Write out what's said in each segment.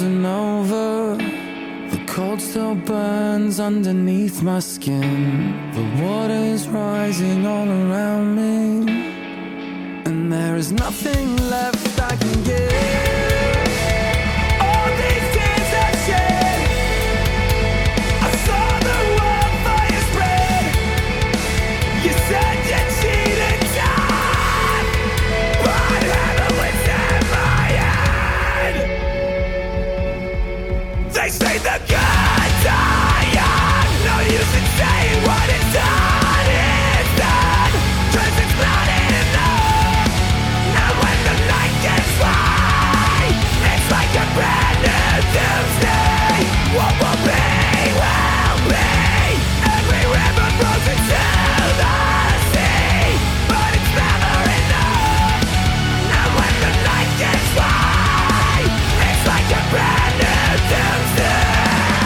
frozen over. The cold still burns underneath my skin. The water is rising all around me, and there is nothing left I can give. All these tears I've shed, I saw the wildfire spread. You said you cheated time, but heaven was in my head. They say the good die young, no use in saying what is done is done, 'cause it's not enough. Now when the night gets light, it's like a brand new doomsday. What will be, every river flows into the sea, but it's never enough. Now when the night gets light, it's like a brand new doomsday.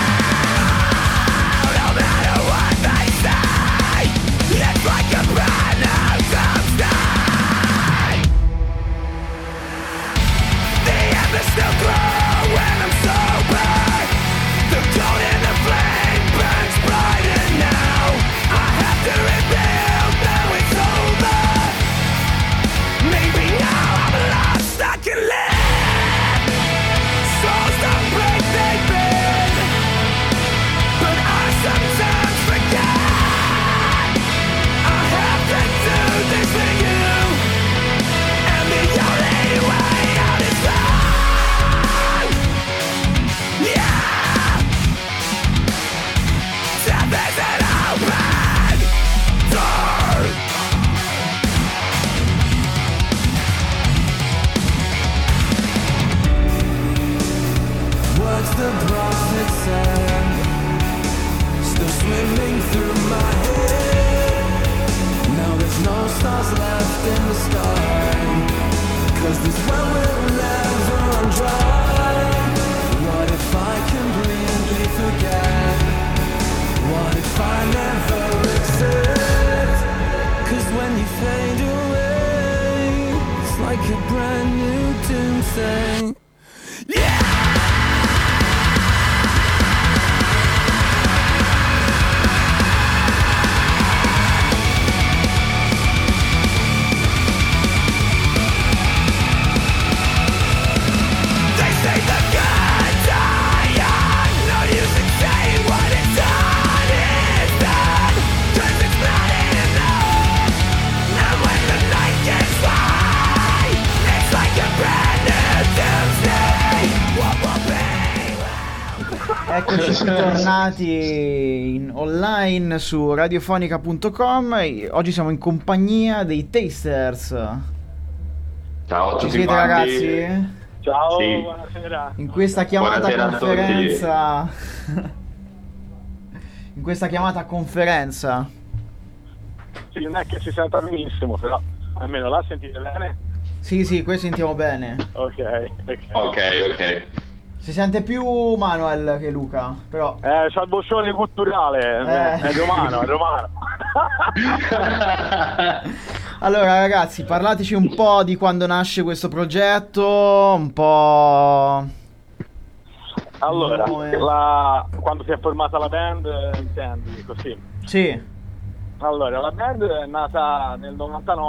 No matter what they say, it's like a brand new doomsday. The embers still glow when I'm sober. The gold in the flame burns brighter now. I have to rebuild, now it's over. Maybe now I'm lost, I can live. Souls don't break, they bend, but I sometimes forget. I have to do this for you, and the only way out is through. Yeah, death is an open door. Words the prophet said, still swimming through my head. Now there's no stars left in the sky, 'cause this well will never run dry. What if I completely forget? What if I never exist? 'Cause when you fade away, it's like a brand new doomsday. Yeah! They say the good die young, no use in saying what is done is done, 'cause it's not enough. Now when the night gets light, it's like a brand new doomsday. What will be? Eccoci tornati online su radiofonica.com. Oggi siamo in compagnia dei Tasters. Ciao a Ci tutti siete quanti. ragazzi? Ciao, Sì. buonasera. In questa chiamata Buonasera a tutti. conferenza in questa chiamata conferenza Sì, non è che si senta benissimo, però almeno la sentite bene? sì, qui sentiamo bene. Ok. Ok. Si sente più Manuel che Luca, però C'ha il boccione culturale, è romano. allora ragazzi, parlateci un po' di quando nasce questo progetto, un po'. Allora, Nome. quando si è formata la band, intendi così? Sì, Allora, la band è nata nel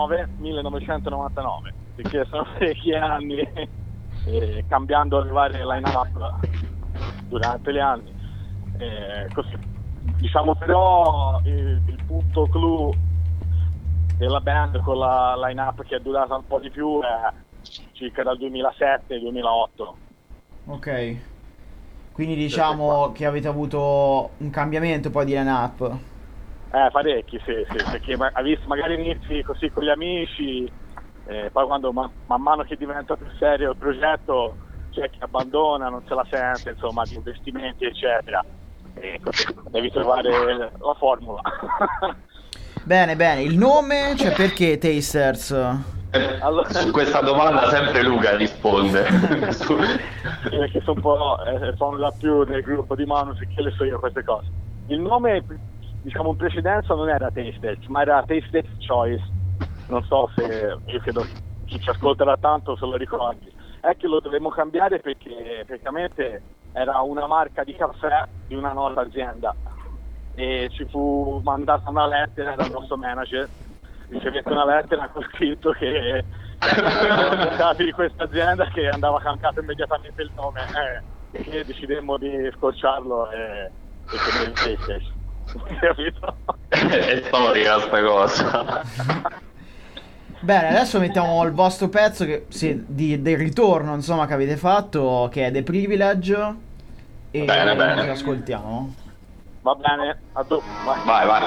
1999, perché sono parecchi anni, cambiando le varie line-up durante gli anni. Così. Diciamo però il punto clou della band con la line-up che è durata un po' di più è circa dal 2007-2008. ok. Quindi diciamo che avete avuto un cambiamento poi di line-up. Parecchi, sì, perché hai visto magari inizi così con gli amici, poi quando man mano che diventa più serio il progetto c'è chi abbandona, non se la sente, insomma, di investimenti eccetera, e così devi trovare la formula. Bene, il nome, cioè perché Tasters? Allora, Su questa domanda sempre Luca risponde. perché sono un po' sono da più nel gruppo di Manu, perché le so io queste cose. Il nome, diciamo, in precedenza non era Tasters, ma era Tasters Choice. Non so se, io credo chi ci ascolta da tanto se lo ricordi. è che lo dovremmo cambiare perché praticamente era una marca di caffè di una nota azienda e ci fu mandata una lettera dal nostro manager, ricevette una lettera con scritto che erano stati di questa azienda, che andava cambiato immediatamente il nome, e decidemmo di scocciarlo e tenere il PlayStation. Capito? È storica sta cosa. Bene, adesso mettiamo il vostro pezzo del ritorno, insomma, che avete fatto, che è The Privilege, e Bene. ci ascoltiamo. Va bene, a dopo. Vai.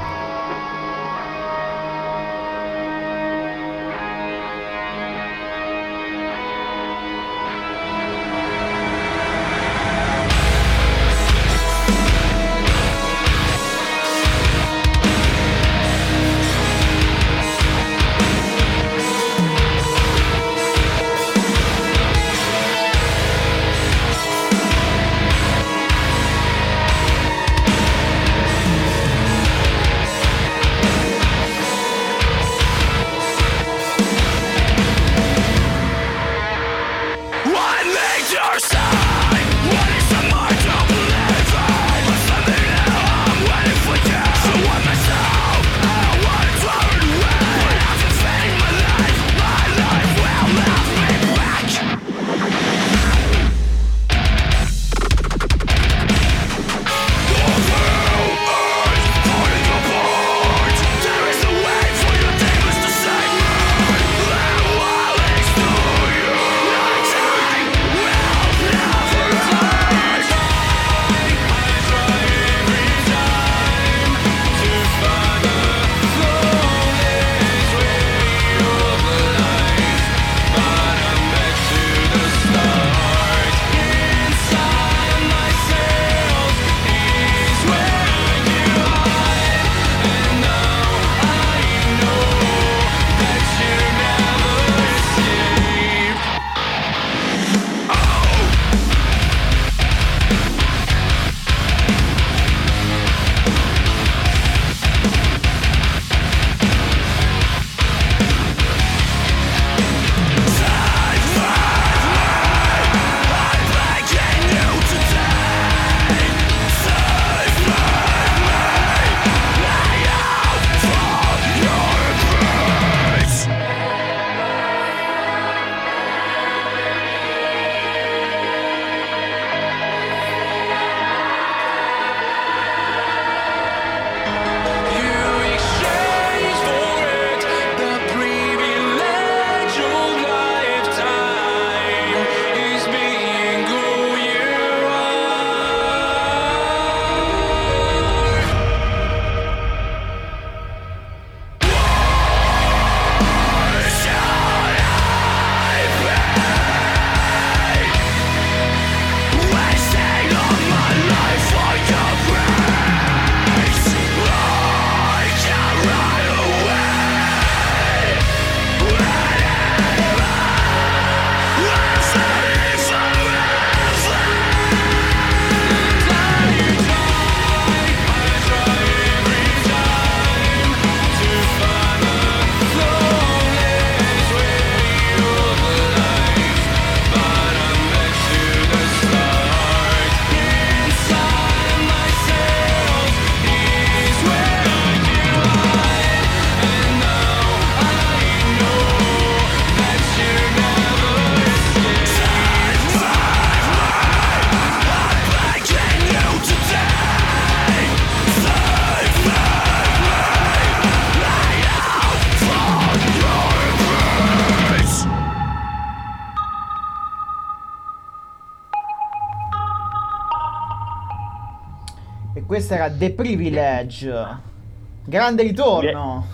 E questa era The Privilege. Grande ritorno.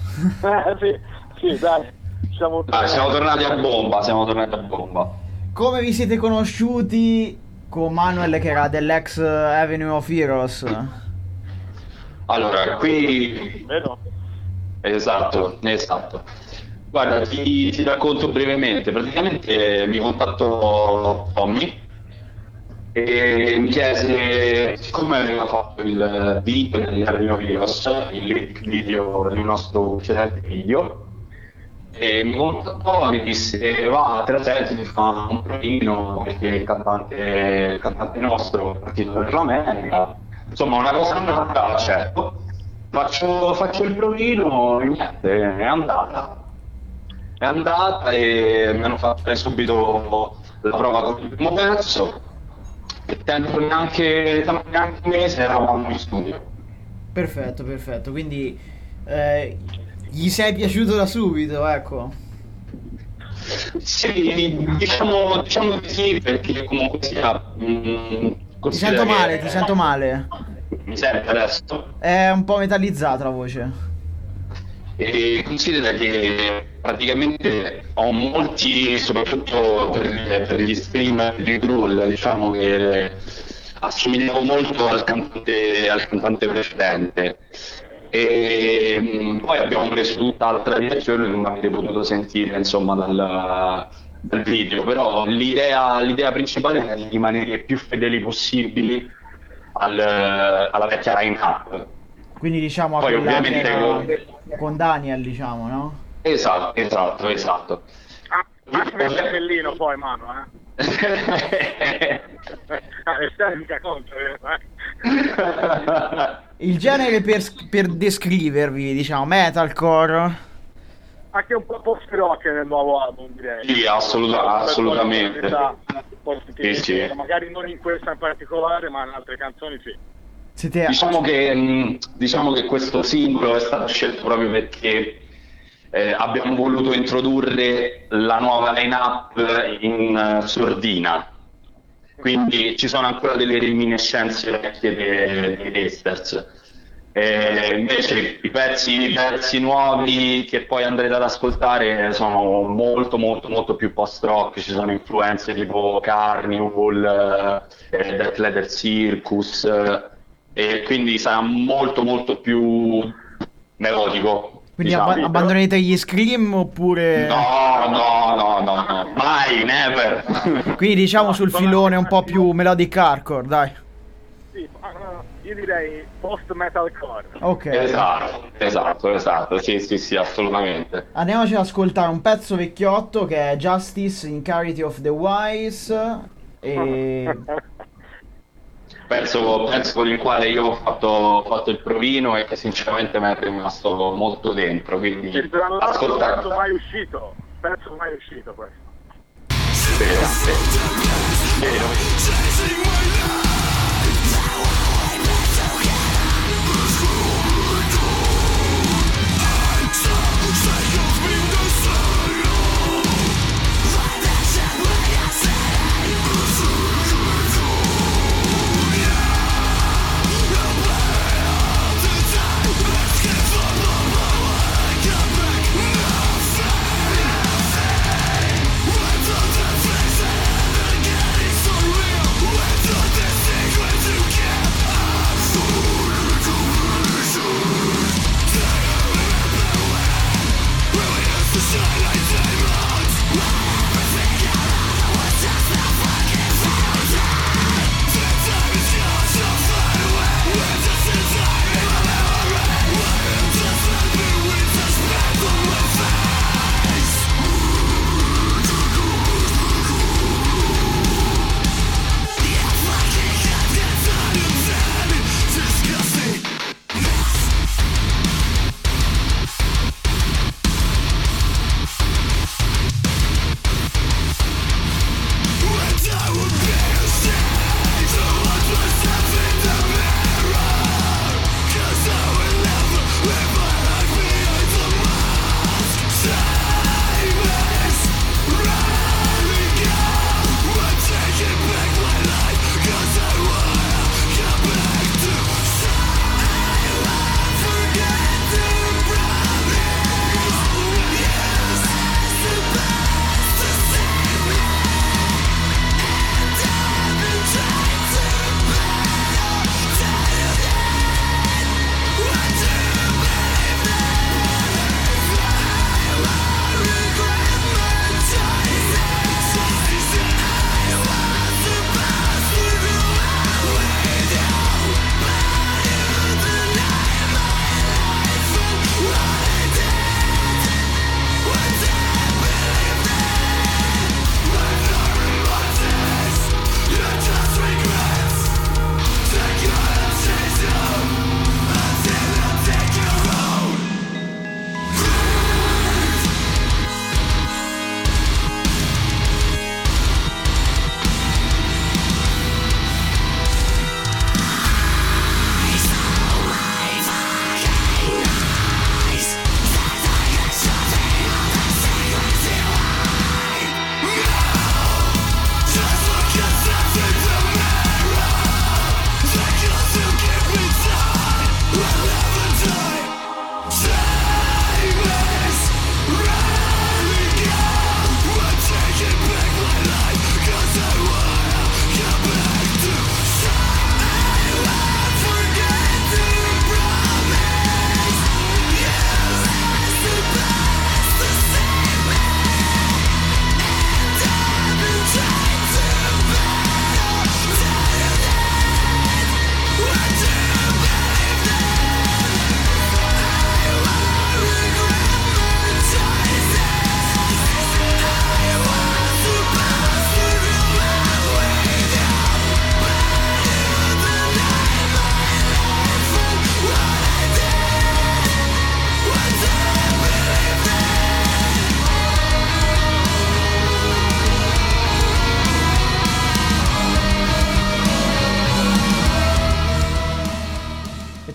Sì, dai. Siamo tornati a bomba. Come vi siete conosciuti con Manuel, che era dell'ex Avenue of Heroes? Allora, qui... Vero? Esatto. Guarda, ti racconto brevemente. Praticamente mi contattò Tommy e mi chiese, siccome aveva fatto il video di Avenue of Heroes, il video del nostro precedente video, e mi contattò, mi disse va, te la senti, mi fa un provino perché il cantante nostro è partito per l'America, insomma una cosa andata, accetto, faccio il provino e niente, è andata e mi hanno fatto fare subito la prova con il primo pezzo e tempo neanche un mese eravamo in studio. Perfetto, quindi gli sei piaciuto da subito, ecco. Sì, diciamo di sì, perché comunque sia... Ti sento male. Mi sente adesso? È un po' metallizzata la voce. E considera che praticamente ho molti, soprattutto per gli streamer di Growl, diciamo che assomigliavo molto al cantante precedente. E poi abbiamo preso tutt'altra direzione, non avete potuto sentire insomma dal video, però l'idea principale è di rimanere più fedeli possibili alla vecchia line-up. Quindi diciamo a Poi quella ovviamente che era con Daniel, diciamo, no? Esatto. Massimo il cappellino poi, mano, mica contro, Il genere per descrivervi, diciamo, metalcore. Anche un po' post rock nel nuovo album, direi. Sì, assolutamente. Sì. Magari non in questa in particolare, ma in altre canzoni sì. Diciamo che questo singolo è stato scelto proprio perché abbiamo voluto introdurre la nuova line-up in sordina, quindi ci sono ancora delle reminiscenze vecchie dei Testers. Invece i pezzi nuovi che poi andrete ad ascoltare sono molto più post-rock, ci sono influenze tipo Carnival, Death Leather Circus, e quindi sarà molto più melodico. Quindi diciamo. abbandonerete gli scream oppure... No, mai, never. Quindi diciamo sul filone un po' più melodic hardcore, dai. Sì, io direi post metalcore. Ok. Esatto, sì, assolutamente. Andiamoci ad ascoltare un pezzo vecchiotto che è Justice in Charity of the Wise e... Penso con il quale io ho fatto il provino e che sinceramente mi è rimasto molto dentro, quindi ascoltare. Pezzo mai uscito questo. This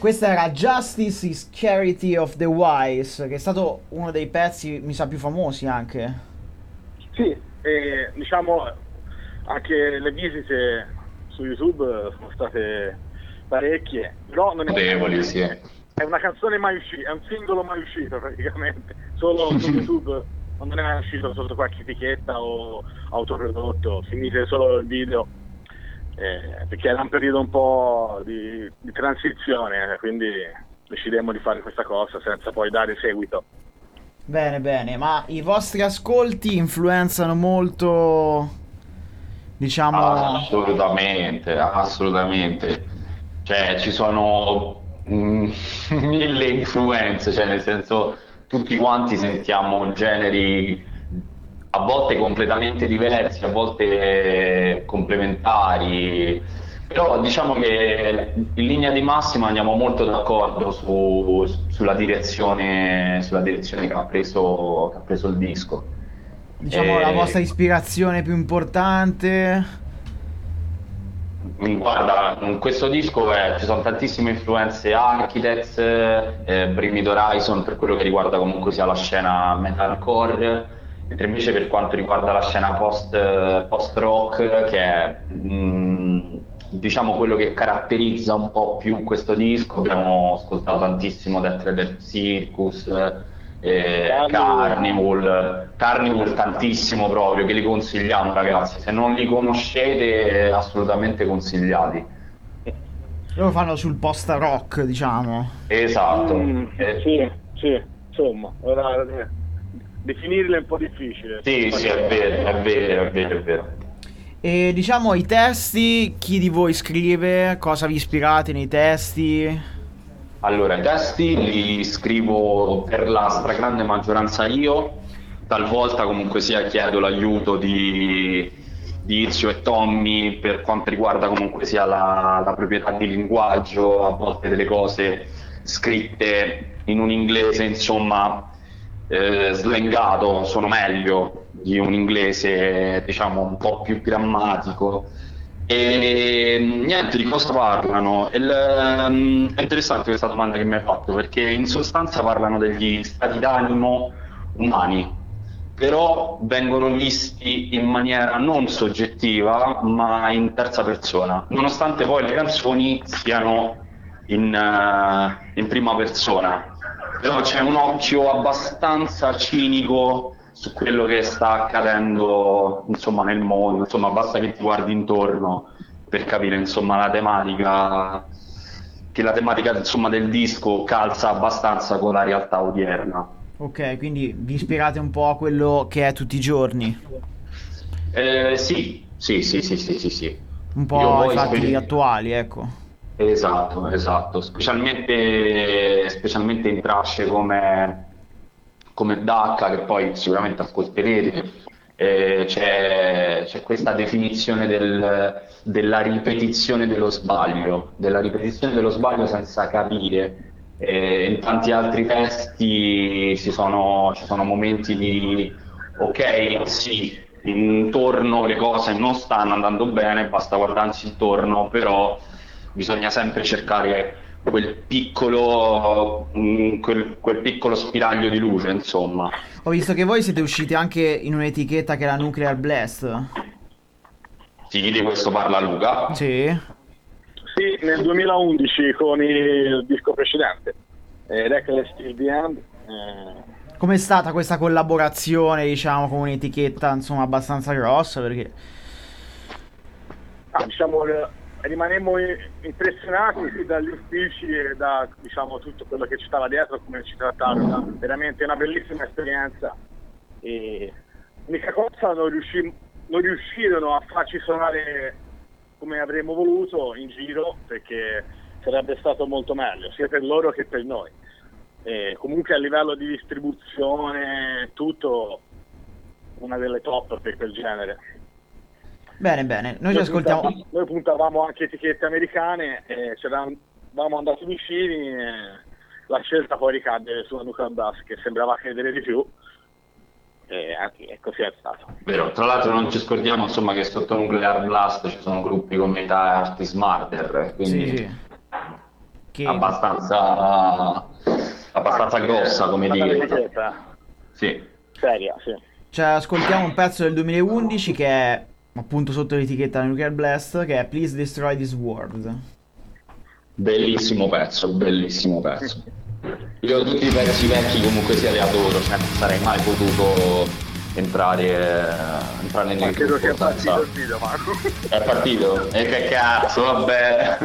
Questa era Justice is Charity of the Wise, che è stato uno dei pezzi, mi sa, più famosi anche. Sì, diciamo anche le visite su YouTube sono state parecchie, però non Notevoli, sì. è una canzone mai uscita, è un singolo mai uscito praticamente, solo su YouTube, non è mai uscito sotto qualche etichetta o autoprodotto, finite solo il video, perché era un periodo un po' di transizione, quindi decidemmo di fare questa cosa senza poi dare seguito. Bene, bene, ma i vostri ascolti influenzano molto, diciamo... Assolutamente, assolutamente. Cioè, ci sono mille influenze, cioè nel senso tutti quanti sentiamo generi a volte completamente diversi, a volte complementari, però diciamo che in linea di massima andiamo molto d'accordo sulla direzione che ha preso il disco. Diciamo la vostra ispirazione più importante. Guarda, in questo disco ci sono tantissime influenze Architects, Bring Me the Horizon per quello che riguarda comunque sia la scena metalcore, mentre invece per quanto riguarda la scena post-rock, che è diciamo quello che caratterizza un po' più questo disco, abbiamo ascoltato tantissimo Death Red Circus, Carnival tantissimo proprio, che li consigliamo ragazzi, se non li conoscete assolutamente consigliati. Loro fanno sul post rock, diciamo. Esatto. Sì, insomma, ora definirle è un po' difficile. Sì, è vero. E diciamo i testi, chi di voi scrive? Cosa vi ispirate nei testi? Allora, i testi li scrivo per la stragrande maggioranza io, talvolta comunque sia chiedo l'aiuto di Izio e Tommy per quanto riguarda comunque sia la proprietà di linguaggio, a volte delle cose scritte in un inglese insomma slangato sono meglio di un inglese diciamo un po' più grammatico. E niente, di cosa parlano? È interessante questa domanda che mi hai fatto, perché in sostanza parlano degli stati d'animo umani, però vengono visti in maniera non soggettiva ma in terza persona, nonostante poi le canzoni siano in prima persona, però c'è un occhio abbastanza cinico su quello che sta accadendo insomma nel mondo, insomma basta che ti guardi intorno per capire insomma la tematica insomma del disco calza abbastanza con la realtà odierna. Ok, quindi vi ispirate un po' a quello che è tutti i giorni? Sì. Un po' ai fatti attuali, ecco. Esatto, specialmente in tracce come Dacca, che poi sicuramente ascolterete, c'è questa definizione della ripetizione dello sbaglio senza capire. In tanti altri testi ci sono momenti di ok, sì, intorno le cose non stanno andando bene, basta guardarsi intorno, però bisogna sempre cercare quel piccolo spiraglio di luce, insomma. Ho visto che voi siete usciti anche in un'etichetta che è la Nuclear Blast. Sì, di questo parla Luca. Sì, nel 2011 con il disco precedente, Reckless Till the End. com'è stata questa collaborazione, diciamo, con un'etichetta insomma abbastanza grossa? Perché Diciamo rimanemmo impressionati sì, dagli uffici e da diciamo tutto quello che ci stava dietro, come ci trattarono, veramente una bellissima esperienza. E l'unica cosa, non riuscirono a farci suonare come avremmo voluto in giro, perché sarebbe stato molto meglio sia per loro che per noi. E comunque a livello di distribuzione tutto una delle top per quel genere. bene, noi ci ascoltiamo. Noi puntavamo anche etichette americane e ci eravamo andati vicini e la scelta poi ricadde sulla Nuclear Blast, che sembrava credere di più, e così è stato. Vero, tra l'altro non ci scordiamo insomma che sotto Nuclear Blast ci sono gruppi come Artist Murder, quindi Sì. che abbastanza grossa, come dire. Sì. Seria, sì. cioè, ascoltiamo un pezzo del 2011 che è appunto sotto l'etichetta Nuclear Blast, che è Please Destroy This World. Bellissimo pezzo, bellissimo pezzo. Io tutti i pezzi vecchi comunque sia li adoro, cioè non sarei mai potuto entrare nel Credo gruppo sia senza... partito il video, Marco. È partito? E che cazzo, vabbè.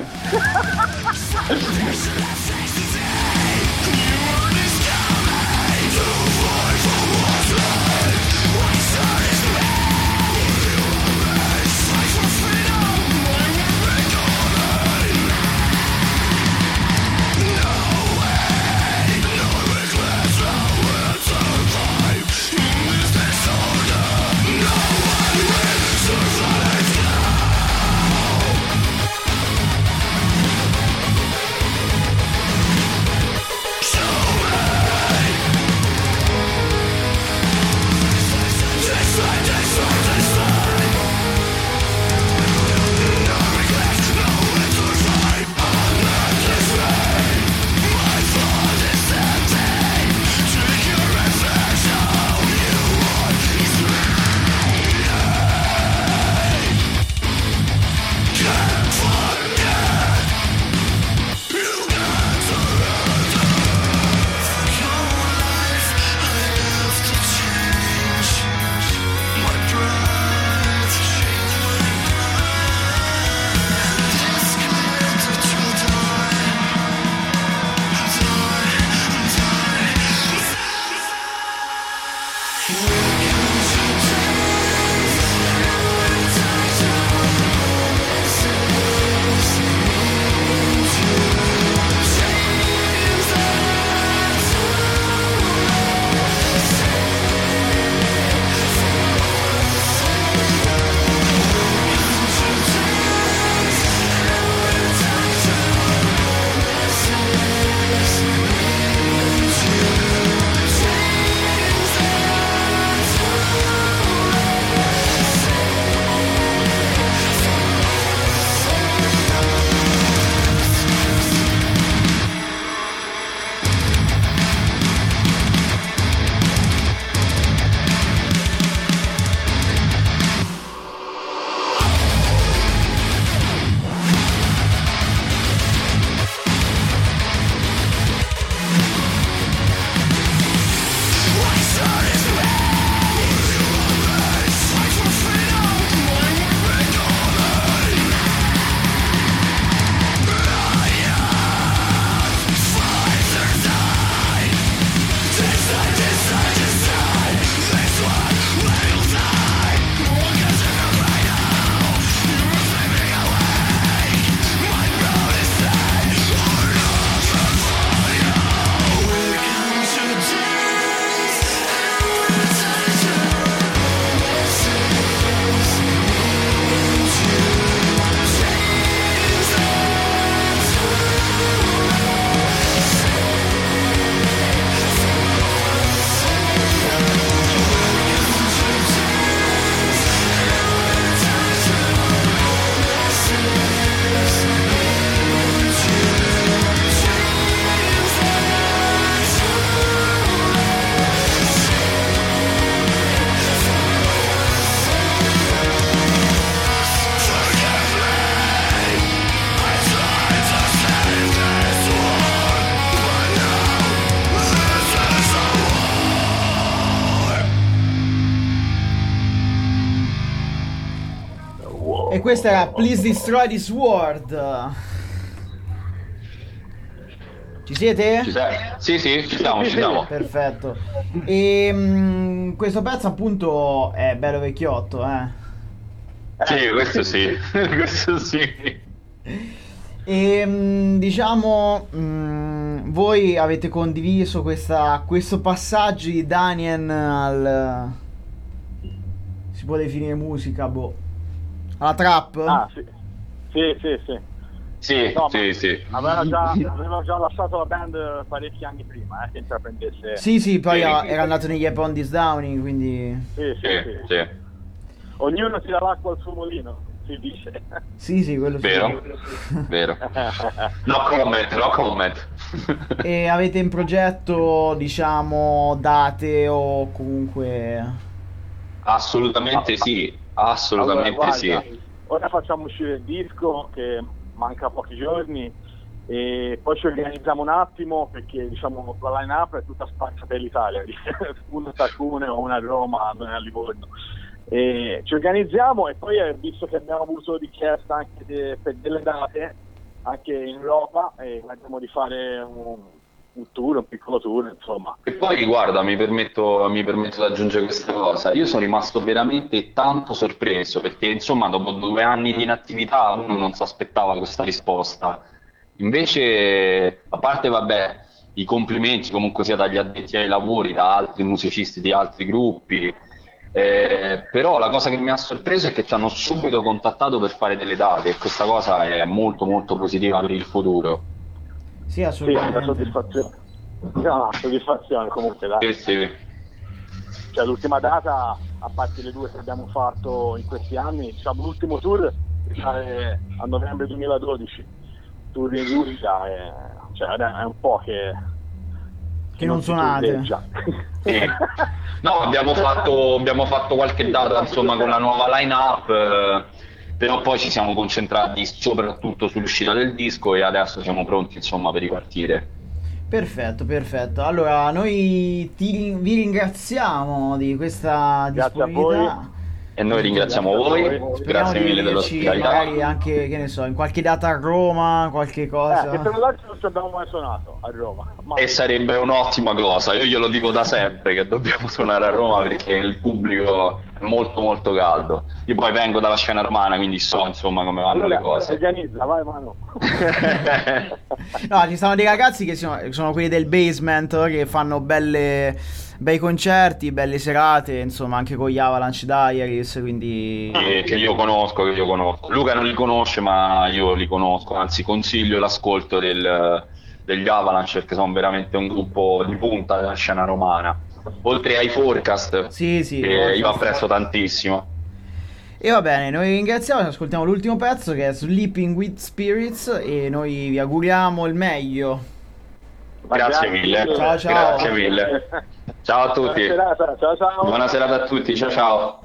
E questa era Please Destroy This World. Ci siete? Ci sei? Sì, ci siamo. Perfetto. E questo pezzo appunto è bello vecchiotto, Sì, questo sì. Questo sì. E diciamo, voi avete condiviso questo passaggio di Daniel al... si può definire musica, alla trap? Ah, sì. Sì, No, sì. Aveva già lasciato la band parecchi anni prima, che intraprendesse. Sì, poi Sì. era andato negli Upon This Downing, quindi... Sì. Sì. Ognuno si dà l'acqua al suo mulino. si dice. Sì, quello Vero, vero. No comment, no comment. E avete in progetto, diciamo, date o comunque... Assolutamente sì, assolutamente Allora, sì. guarda, ora facciamo uscire il disco che manca pochi giorni e poi ci organizziamo un attimo perché diciamo la line-up è tutta sparsa per l'Italia, una a Cuneo, una a Roma, una a Livorno. E ci organizziamo e poi visto che abbiamo avuto richiesta anche per delle date anche in Europa e vediamo di fare un tour, un piccolo tour, insomma. E poi guarda, mi permetto di aggiungere questa cosa. Io sono rimasto veramente tanto sorpreso perché insomma dopo 2 anni di inattività uno non si aspettava questa risposta. Invece, a parte vabbè, i complimenti comunque sia dagli addetti ai lavori, da altri musicisti di altri gruppi, però la cosa che mi ha sorpreso è che ci hanno subito contattato per fare delle date e questa cosa è molto molto positiva per il futuro. Sì, Sì, è una assolutamente. soddisfazione. No, soddisfazione comunque, dai. Sì, sì. Cioè, l'ultima data, a parte le 2 che abbiamo fatto in questi anni, diciamo l'ultimo tour risale a novembre 2012, tour in Russia, cioè è un po' che non si suonate. tourleggia. Sì. No, abbiamo fatto qualche data insomma con la nuova line-up, però poi ci siamo concentrati soprattutto sull'uscita del disco e adesso siamo pronti insomma per ripartire. Perfetto, perfetto. Allora, noi vi ringraziamo di questa Grazie a disponibilità. E noi ringraziamo voi, Speriamo grazie di mille vederci dell'ospitalità. magari anche, che ne so, in qualche data a Roma, qualche cosa. Che tra l'altro non ci abbiamo mai suonato a Roma. Ma E sarebbe un'ottima cosa, io glielo dico da sempre che dobbiamo suonare a Roma perché il pubblico è molto molto caldo. Io poi vengo dalla scena romana, quindi so insomma come vanno le cose. organizza, vai Manu. No, ci stanno dei ragazzi che sono quelli del basement che fanno bei concerti, belle serate, insomma, anche con gli Avalanche Diaries, quindi... Che io conosco. Luca non li conosce, ma io li conosco, anzi consiglio l'ascolto degli Avalanche perché sono veramente un gruppo di punta della scena romana. Oltre ai Forecast, Sì, che Forecast. io apprezzo tantissimo. E va bene, noi ringraziamo, ascoltiamo l'ultimo pezzo che è Sleeping with Spirits e noi vi auguriamo il meglio. Grazie mille. Ciao, ciao. Grazie mille. Ciao a tutti. Buona serata, ciao ciao. Buona serata a tutti, ciao ciao.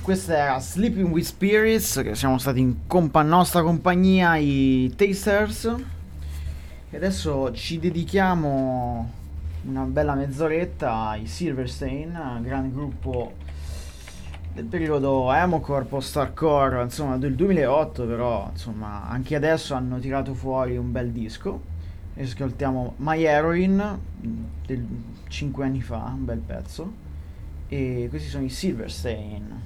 Questa era Sleeping with Spirits, che siamo stati in nostra compagnia, i Tasters. E adesso ci dedichiamo una bella mezz'oretta ai Silverstein, grande gruppo del periodo emocore, post-hardcore, insomma del 2008, però insomma anche adesso hanno tirato fuori un bel disco. E ascoltiamo My Heroine del 5 anni fa, un bel pezzo. E questi sono i Silverstein.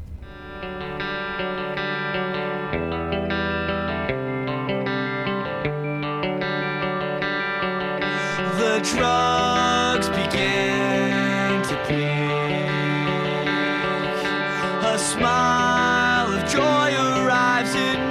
The drugs begin to peak. A smile of joy arrives in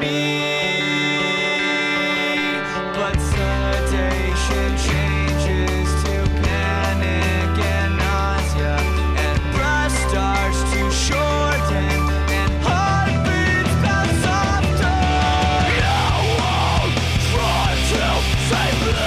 me, but sedation changes to panic and nausea, and breath starts to shorten, and heartbeats bounce softer. You won't try to save me.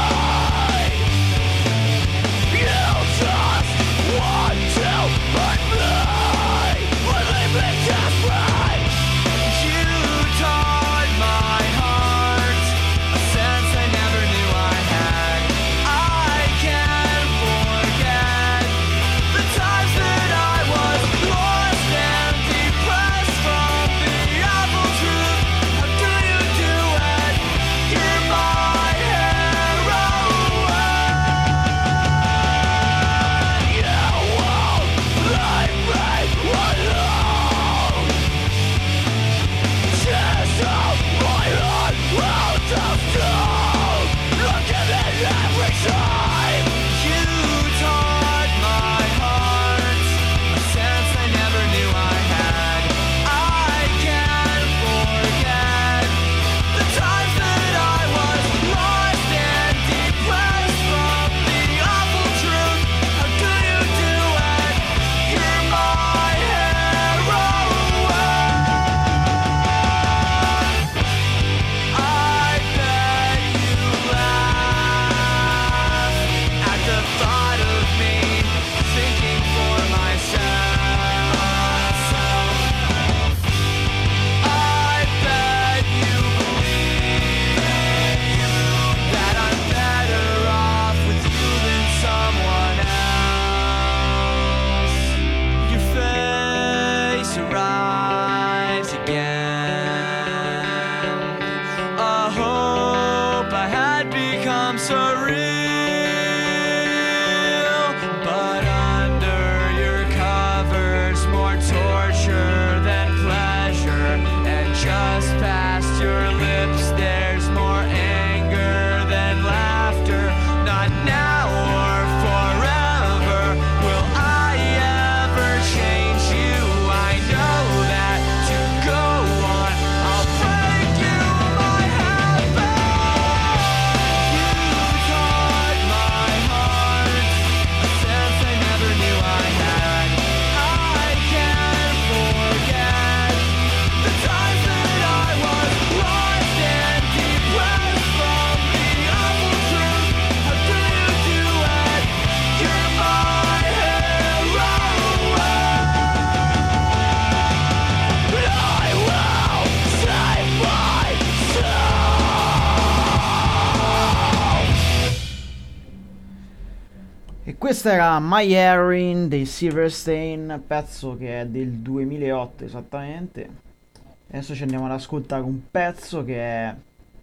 Questa era My Heroine dei Silverstein, pezzo che è del 2008 esattamente. Adesso ci andiamo ad ascoltare un pezzo che è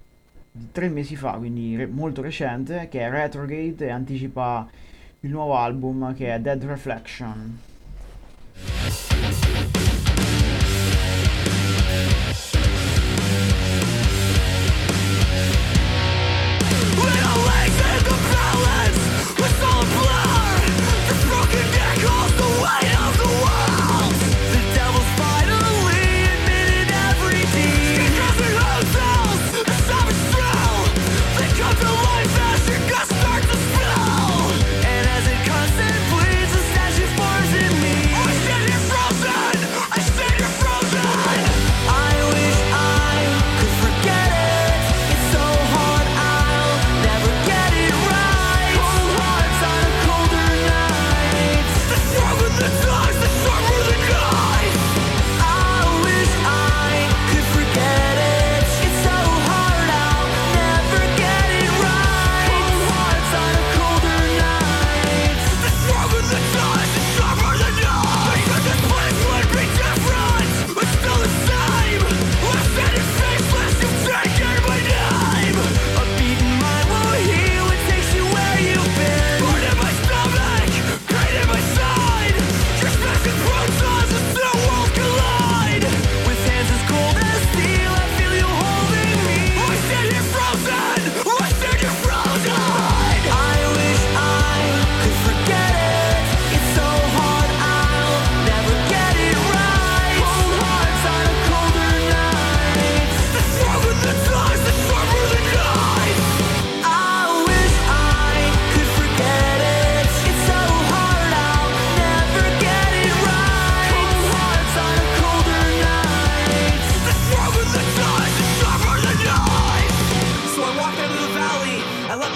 di 3 mesi fa, quindi molto recente, che è Retrograde, e anticipa il nuovo album che è Dead Reflection. I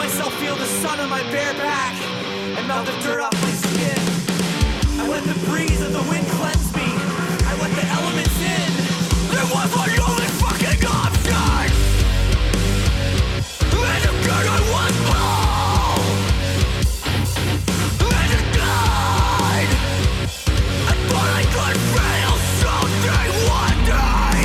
myself feel the sun on my bare back and melt the dirt off my skin. I let the breeze of the wind cleanse me. I let the elements in. It was my only fucking option. And again I was whole. And again I thought I could fail someday one day.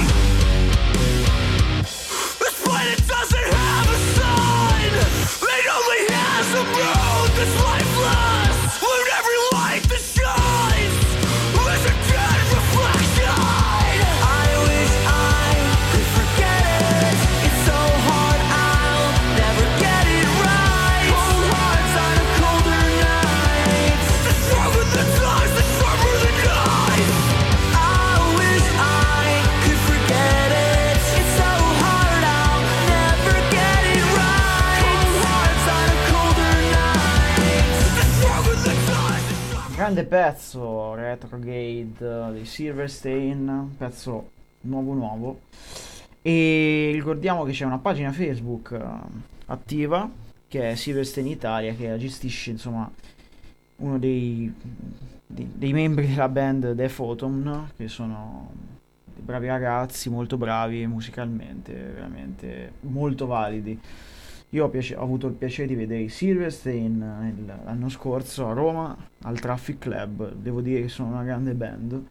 This planet doesn't have a sun. It only has a moon that's lifeless. When every light that shines is a dead reflection. I wish I could forget it. It's so hard, I'll never get it right. Cold hearts on a colder night. The stronger the ties, the sharper the knife. I wish I could forget it. It's so hard, I'll never get it right. Cold hearts on a colder night. The stronger the ties, the sharper. Grande pezzo, Retrograde dei Silverstein, pezzo nuovo. E ricordiamo che c'è una pagina Facebook attiva che è Silverstein Italia, che gestisce insomma uno dei membri della band The Photon, che sono dei bravi ragazzi, molto bravi musicalmente, veramente molto validi. Io ho avuto il piacere di vedere i Silverstein l'anno scorso a Roma al Traffic Club. Devo dire che sono una grande band.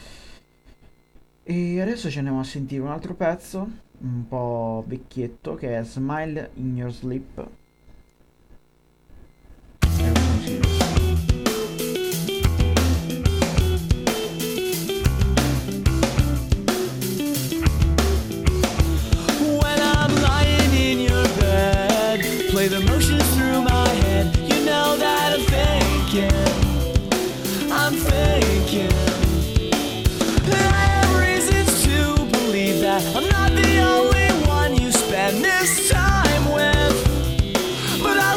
E adesso ci andiamo a sentire un altro pezzo un po' vecchietto, che è Smile in Your Sleep. E lo consiglio. When I'm lying in your bed, play the motions through my head. You know that I'm thinking. I have reasons to believe that I'm not the only one you spend this time with. But I'll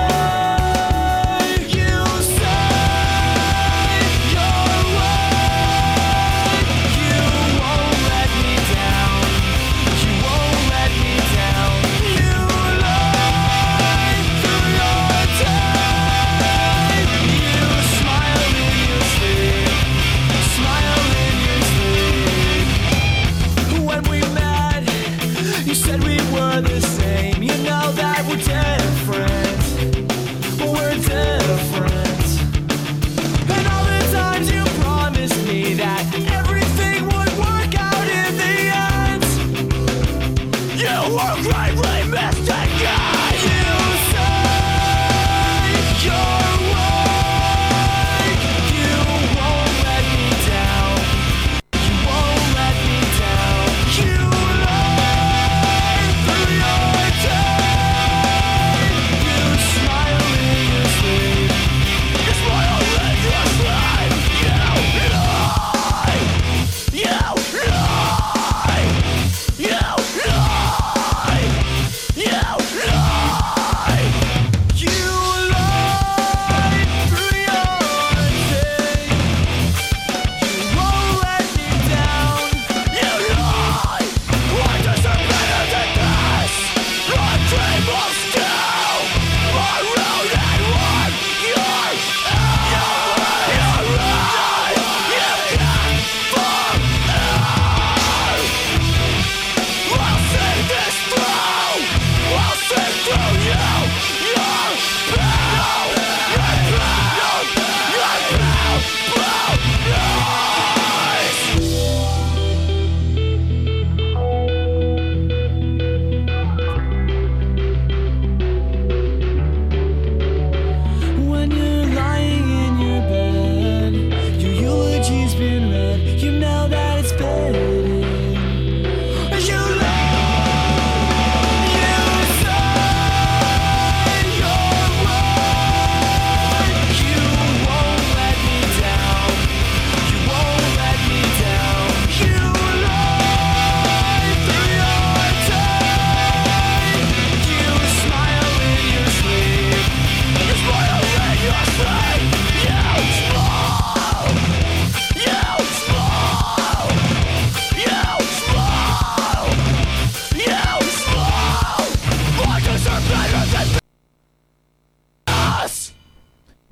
stay. You say your word. You won't let me down. You won't let me down. You lie through your time. You smile in your sleep.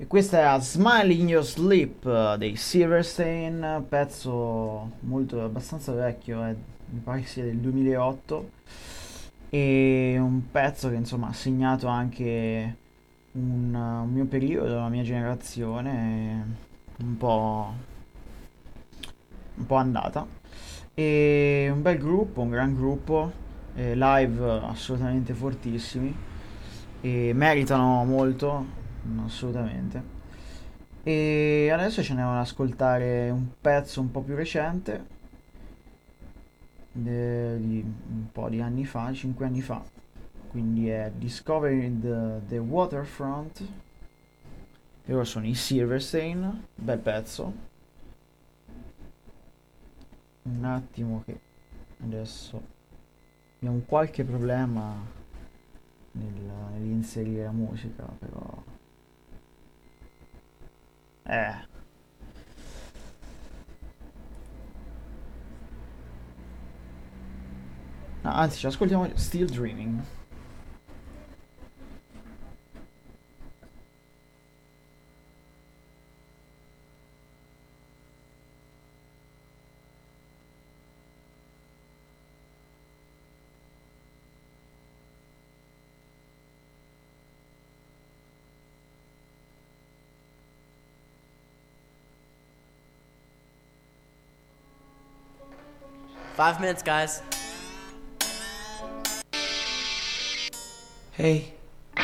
E questa è a Smile in Your Sleep dei Silverstein, pezzo molto abbastanza vecchio, mi pare che sia del 2008, e un pezzo che insomma ha segnato anche un mio periodo, la mia generazione, un po' andata. E un bel gruppo, un gran gruppo, live assolutamente fortissimi e meritano molto, assolutamente. E adesso ce ne andiamo ad ascoltare un pezzo un po' più recente, di un po' di anni fa, 5 anni fa, quindi è Discovering the Waterfront, e loro sono i Silverstein, bel pezzo. Un attimo che adesso abbiamo qualche problema nell'inserire la musica, però no, anzi ci ascoltiamo Still Dreaming. Five minutes, guys. Hey.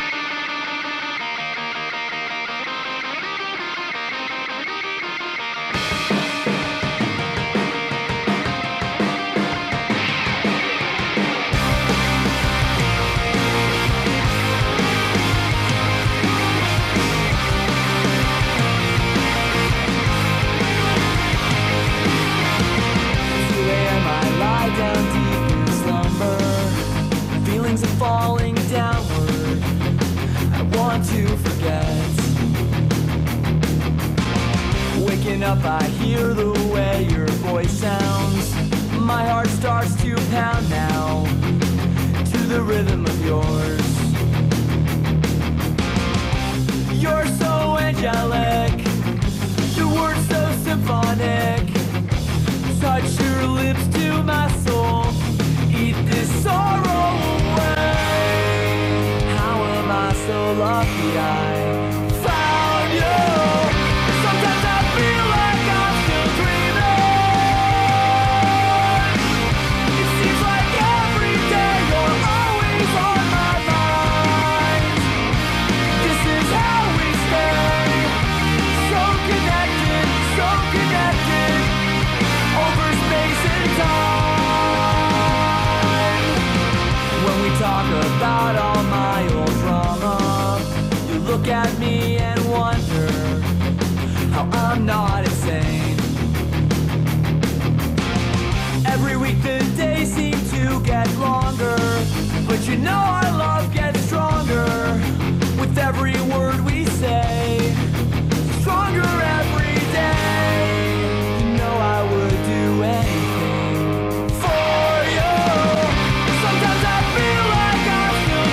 Falling downward, I want to forget. Waking up, I hear the way your voice sounds. My heart starts to pound now, to the rhythm of yours. You're so angelic, your words so symphonic. Touch your lips to my soul, eat this sorrow away. How am I so lucky I found you? Sometimes I feel like I'm still dreaming. It seems like every day you're always on my mind. This is how we stay, so connected, over space and time. When we talk about all my old drama, you look at me and wonder how I'm not insane. Every week the days seem to get longer, but you know our love gets stronger with every word we say. Stronger every day. You know I would do anything for you. Sometimes I feel like I'm still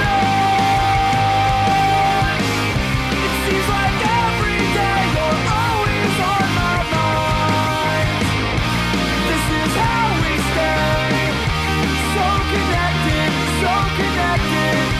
dreaming. It seems like every day you're always on my mind. This is how we stay, so connected,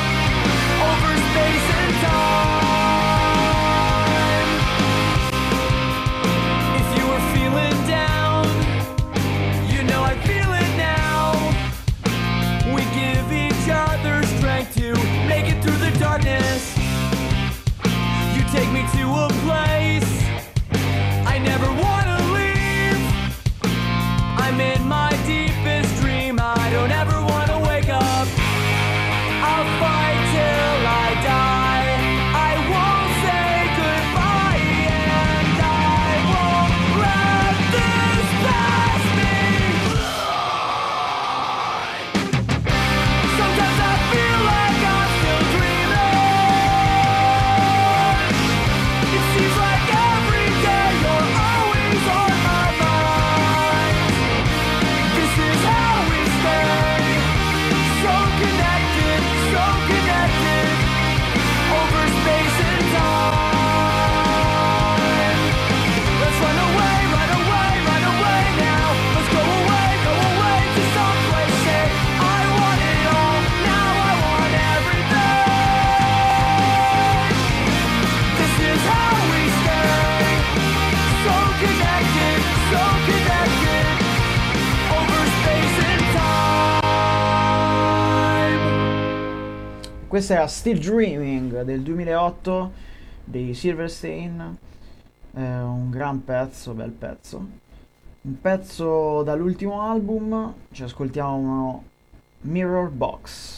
Questa era Still Dreaming del 2008 dei Silverstein, un gran pezzo, bel pezzo. Un pezzo dall'ultimo album, ci ascoltiamo Mirror Box.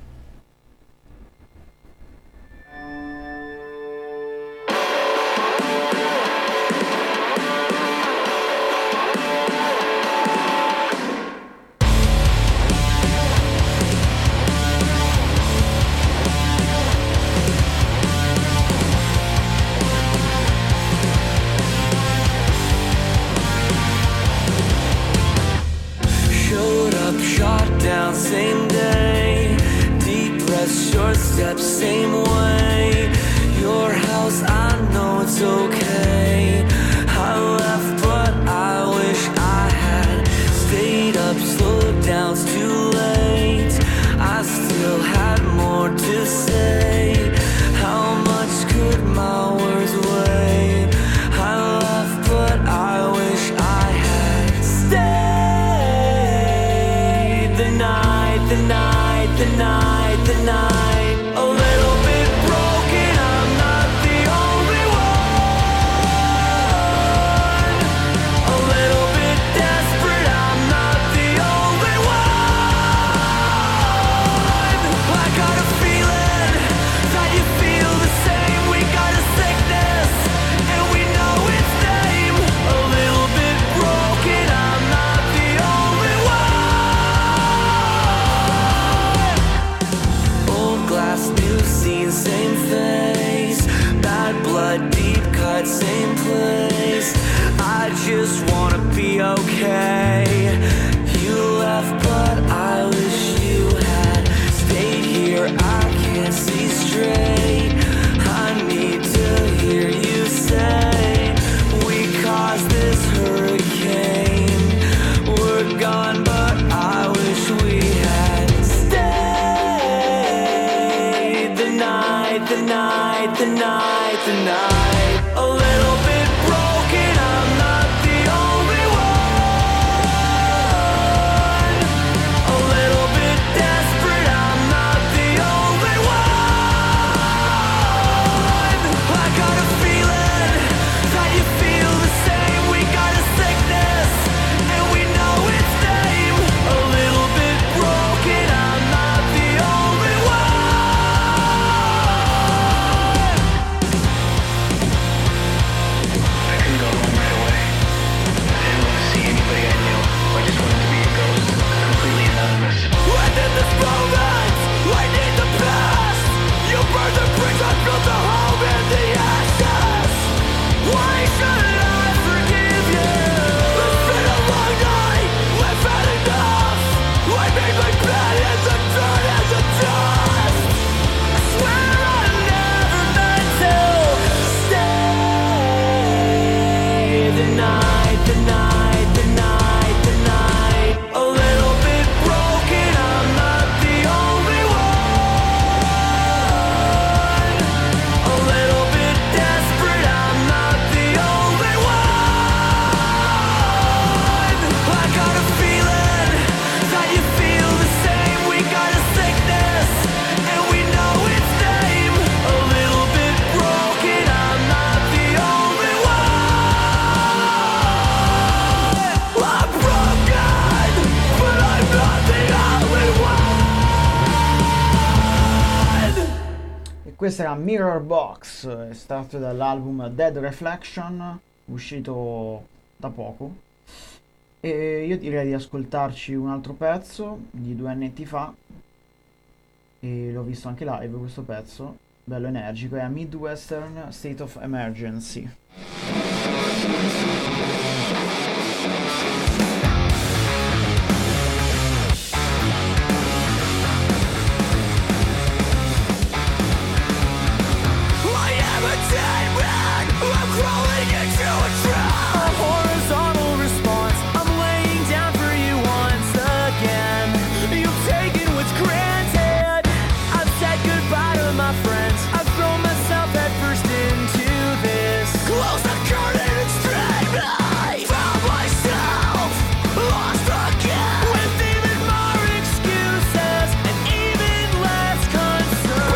Same day, deep breath, short steps, same way. Your house, I know it's okay. I left, but I wish I had stayed up, slowed down, it's too late. I still had more to say. How much could my words weigh? I left, but I wish I had stayed. The night, the night, the night. A little bit broken, I'm not the only one. A little bit desperate, I'm not the only one. I got a feeling that you feel the same. We got a sickness, and we know its name. A little bit broken, I'm not the only one. Glass, new scene, same face. Bad blood, deep cut, same place. I just wanna be okay. You left, but I wish you had stayed here. I can't see straight. I need to hear you say we caused this hurricane. We're gone, but I wish we had stayed. The night, the night, the night, the night. A little bit broken, I'm not the only one. A little bit desperate, I'm not the only one. I got a feeling that you feel the same. We got a sickness, and we know its name. A little bit broken, I'm not the only one. I couldn't go home right away. I didn't want to see anybody I knew. I just wanted to be a ghost, completely anonymous. Within this moment, I need the past. You burn the bridge, I built a home in the ashes. Why should I forgive you? It's been a long night, we've had enough. I made my bed in the dirt and the dust. I swear I never meant to stay. The night, the night, the night, the night. A little bit broken, I'm not the only one. A little bit desperate, I'm not the only one. I got a feeling that you feel the same. We got a sickness, and we know its name. A little bit broken, I'm not the only one. I'm broken, but I'm not the only one. E questa era Mirror Box, estratto dall'album Dead Reflection, uscito da poco. E io direi di ascoltarci un altro pezzo di 2 annetti fa, e l'ho visto anche live questo pezzo, bello energico, è a Midwestern State of Emergency. I am a dead man. I'm crawling into a trap. A horizontal response. I'm laying down for you once again. You've taken what's granted. I've said goodbye to my friends. I've thrown myself headfirst into this. Close the curtain and straight me. Found myself lost again. With even more excuses and even less concern.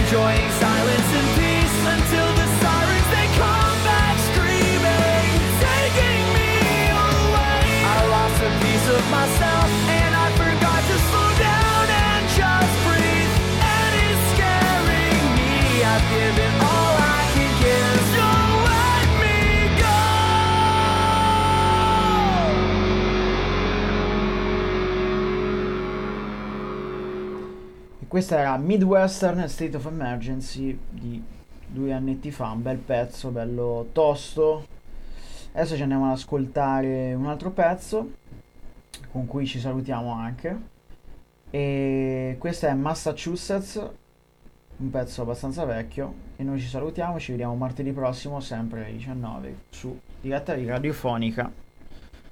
enjoying silence and peace until the sirens they come back screaming, taking me away. I lost a piece of myself and I forgot to slow down and just breathe, and it's scaring me. I've given all I can give, so let me go. E questa era Midwestern State of Emergency di 2 annetti fa, un bel pezzo, bello tosto. Adesso ci andiamo ad ascoltare un altro pezzo con cui ci salutiamo anche, e questo è Massachusetts, un pezzo abbastanza vecchio, e noi ci salutiamo, ci vediamo martedì prossimo sempre alle 19 su diretta radiofonica.